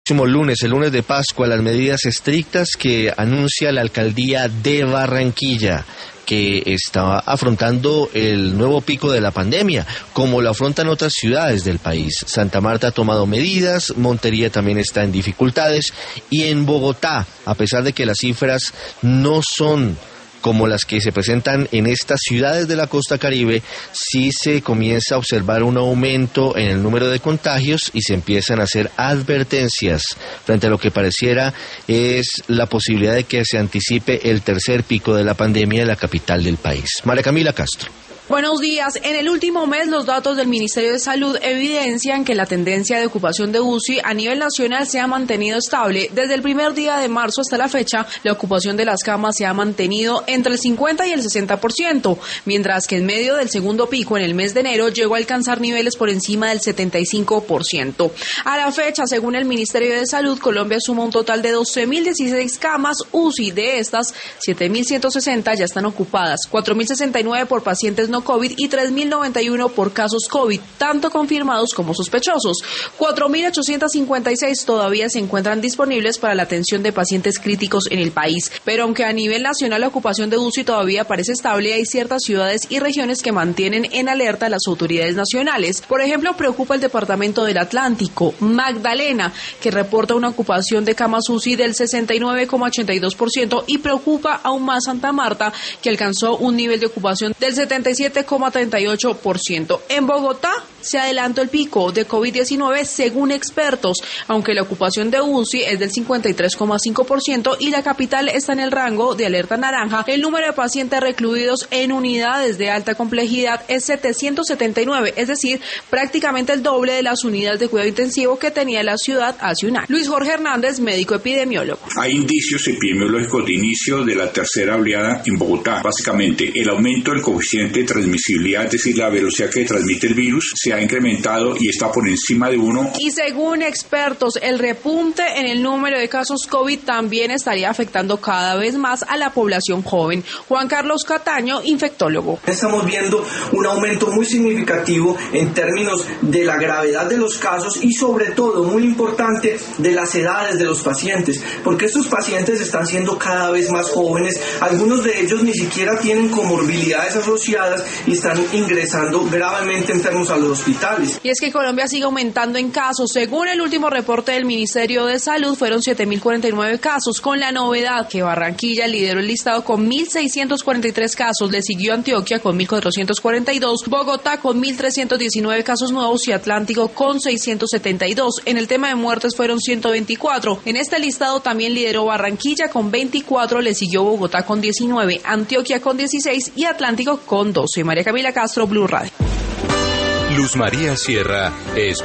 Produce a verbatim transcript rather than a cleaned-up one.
próximo lunes, el lunes de Pascua, las medidas estrictas que anuncia la alcaldía de Barranquilla, que está afrontando el nuevo pico de la pandemia, como lo afrontan otras ciudades del país. Santa Marta ha tomado medidas, Montería también está en dificultades, y en Bogotá, a pesar de que las cifras no son como las que se presentan en estas ciudades de la costa caribe, sí se comienza a observar un aumento en el número de contagios y se empiezan a hacer advertencias frente a lo que pareciera es la posibilidad de que se anticipe el tercer pico de la pandemia en la capital del país. María Camila Castro. Buenos días. En el último mes, los datos del Ministerio de Salud evidencian que la tendencia de ocupación de U C I a nivel nacional se ha mantenido estable. Desde el primer día de marzo hasta la fecha, la ocupación de las camas se ha mantenido entre el cincuenta y el sesenta por ciento, mientras que en medio del segundo pico en el mes de enero llegó a alcanzar niveles por encima del setenta y cinco por ciento. A la fecha, según el Ministerio de Salud, Colombia suma un total de doce mil dieciséis camas U C I. De estas, siete mil ciento sesenta ya están ocupadas, cuatro mil sesenta y nueve por pacientes no COVID y tres mil noventa y uno por casos COVID, tanto confirmados como sospechosos. cuatro mil ochocientos cincuenta y seis todavía se encuentran disponibles para la atención de pacientes críticos en el país. Pero aunque a nivel nacional la ocupación de U C I todavía parece estable, hay ciertas ciudades y regiones que mantienen en alerta a las autoridades nacionales. Por ejemplo, preocupa el departamento del Atlántico, Magdalena, que reporta una ocupación de camas U C I del sesenta y nueve coma ochenta y dos por ciento, y preocupa aún más Santa Marta, que alcanzó un nivel de ocupación del setenta y siete coma treinta y ocho por ciento. En Bogotá se adelantó el pico de COVID diecinueve según expertos, aunque la ocupación de U C I es del cincuenta y tres coma cinco por ciento y la capital está en el rango de alerta naranja. El número de pacientes recluidos en unidades de alta complejidad es setecientos setenta y nueve, es decir, prácticamente el doble de las unidades de cuidado intensivo que tenía la ciudad hace un año. Luis Jorge Hernández, médico epidemiólogo. Hay indicios epidemiológicos de inicio de la tercera oleada en Bogotá. Básicamente, el aumento del coeficiente de transmisibilidad, es decir, la velocidad que transmite el virus, se ha incrementado y está por encima de uno. Y según expertos, el repunte en el número de casos COVID también estaría afectando cada vez más a la población joven. Juan Carlos Cataño, infectólogo. Estamos viendo un aumento muy significativo en términos de la gravedad de los casos y sobre todo, muy importante, de las edades de los pacientes, porque estos pacientes están siendo cada vez más jóvenes, algunos de ellos ni siquiera tienen comorbilidades asociadas y están ingresando gravemente enfermos a los hospitales. Y es que Colombia sigue aumentando en casos. Según el último reporte del Ministerio de Salud, fueron siete mil cuarenta y nueve casos, con la novedad que Barranquilla lideró el listado con mil seiscientos cuarenta y tres casos, le siguió Antioquia con mil cuatrocientos cuarenta y dos, Bogotá con mil trescientos diecinueve casos nuevos y Atlántico con seiscientos setenta y dos. En el tema de muertes fueron ciento veinticuatro. En este listado también lideró Barranquilla con veinticuatro, le siguió Bogotá con diecinueve, Antioquia con dieciséis y Atlántico con doce. María Camila Castro, Blue Radio. Luz María Sierra es